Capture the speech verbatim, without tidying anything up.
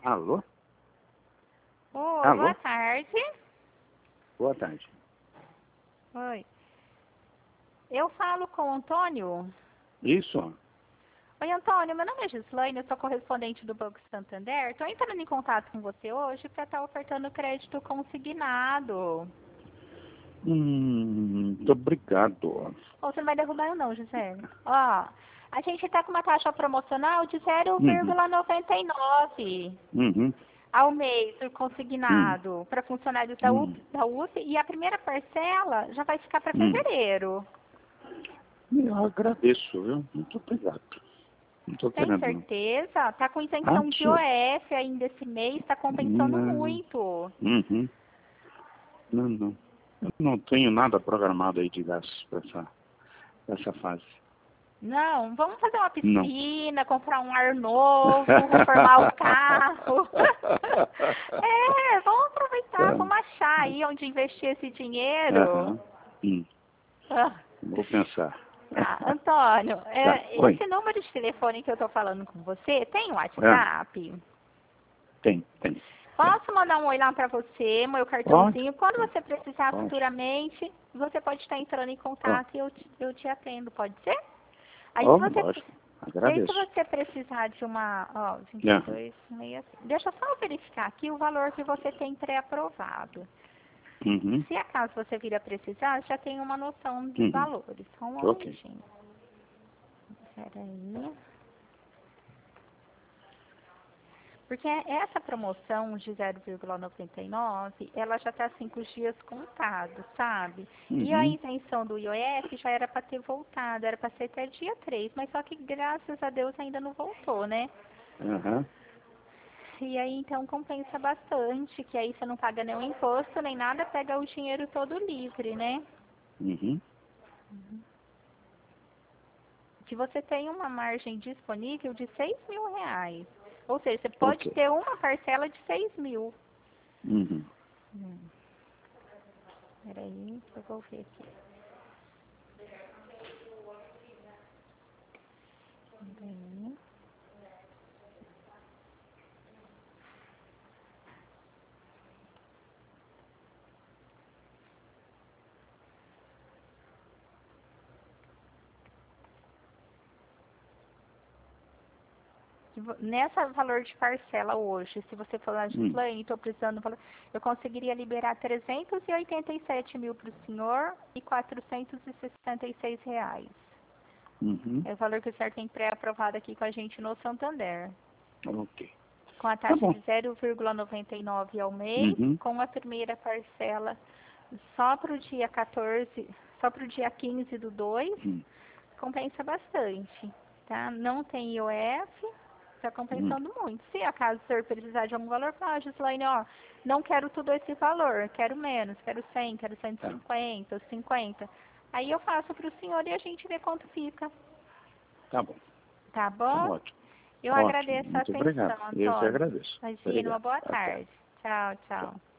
Alô? Oi, Alô? boa tarde. Boa tarde. Oi. Eu falo com o Antônio. Isso? Oi, Antônio, meu nome é Gislaine, eu sou correspondente do Banco Santander. Estou entrando em contato com você hoje para estar ofertando crédito consignado. Hum, muito obrigado. Ou você não vai derrubar eu não, Gisele. Ó, a gente está com uma taxa promocional de zero Uhum, vírgula noventa e nove uhum, ao mês, o hum, consignado, para funcionários da U hum, P, da U F, e a primeira parcela já vai ficar para hum. fevereiro. Eu agradeço, viu? Muito obrigado. Não estou Tem querendo, não. certeza? Tá com Ah, isenção de senhor. O F ainda esse mês, está compensando Não. muito. Uhum. Não, não. Eu não tenho nada programado aí de gastos para essa, pra essa fase. Não, vamos fazer uma Não. piscina, comprar um ar novo, reformar o carro. É, vamos aproveitar, vamos achar aí onde investir esse dinheiro. Aham. Hum. Ah, Vou pensar. tá, Antônio, Tá. é, Oi. esse número de telefone que eu tô falando com você, tem um Ah, WhatsApp? tem, tem, tem. Posso mandar um oi lá para você, meu Pode? cartãozinho. Quando você precisar Pode. futuramente, você pode estar entrando em Ó, contato e eu te, eu te atendo, pode ser? Aí ó, se você, lógico. e aí, se Agradeço. você precisar de uma, ó, Aham. vinte e dois, meia, deixa eu só verificar aqui o valor que você tem pré-aprovado. Uhum. Se acaso você vir a precisar, já tem uma noção dos Uhum. valores. Só um Ok. momentinho. Peraí. Porque essa promoção de zero vírgula noventa e nove, ela já está cinco dias contado, sabe? E a Uhum. isenção do I O F já era para ter voltado, era para ser até dia três, mas só que graças a Deus ainda não voltou, né? Aham. E aí então compensa bastante, que aí você não paga nenhum imposto, nem nada, pega o dinheiro todo livre, né? Uhum. Que você tem uma margem disponível de seis mil reais. Ou seja, você pode Ok. ter uma parcela de seis mil. Uhum. Hum, peraí, que eu vou ver aqui. Peraí. Se vo- Nessa valor de parcela hoje, se você falar, Uhum. Gislaine, estou precisando, falar, eu conseguiria liberar trezentos e oitenta e sete mil para o senhor e quatrocentos e sessenta e seis reais. Uhum. É o valor que o senhor tem pré-aprovado aqui com a gente no Santander. Ok. Com a Tá taxa bom. de zero vírgula noventa e nove ao mês, Uhum. com a primeira parcela só para o dia quatorze, só para o dia quinze do dois, Uhum. compensa bastante, tá? Não tem I O F, está Uhum. compensando muito. Se acaso o senhor precisar de algum valor, fala, ah, Gislaine, ó, não quero tudo esse valor, quero menos, quero cem, quero cento e Tá. cinquenta, cinquenta. Aí eu faço para o senhor e a gente vê quanto fica, Tá bom. tá Tá bom? ótimo. Eu Ótimo. agradeço a Muito obrigado. atenção, Eu que Antônio. agradeço. Imagina, uma Obrigado. boa Até. tarde. Tchau, Tchau. tchau.